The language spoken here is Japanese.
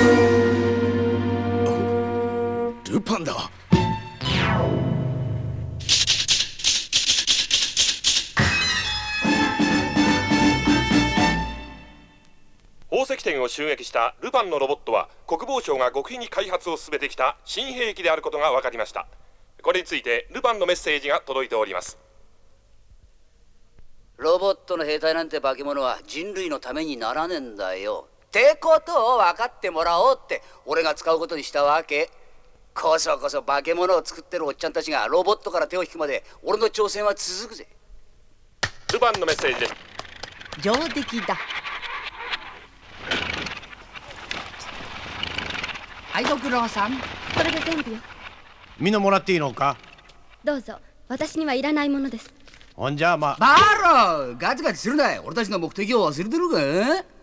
ルパンだ。 宝石店を襲撃したルパンのロボットは国防省が極秘に開発を進めてきた新兵器であることが分かりました。これについてルパンのメッセージが届いております。 ロボットの兵隊なんて化け物は人類のためにならねえんだよってことを分かってもらおうって俺が使うことにしたわけ。こそこそ化け物を作ってるおっちゃんたちがロボットから手を引くまで俺の挑戦は続くぜ。 ルパンのメッセージです。 上出来だ。はい、ご苦労さん。 これが全部よ。 みんなもらっていいのか。 どうぞ。私にはいらないものです。 ほんじゃまあ。 バローガチガチするな。俺たちの目的を忘れてるか。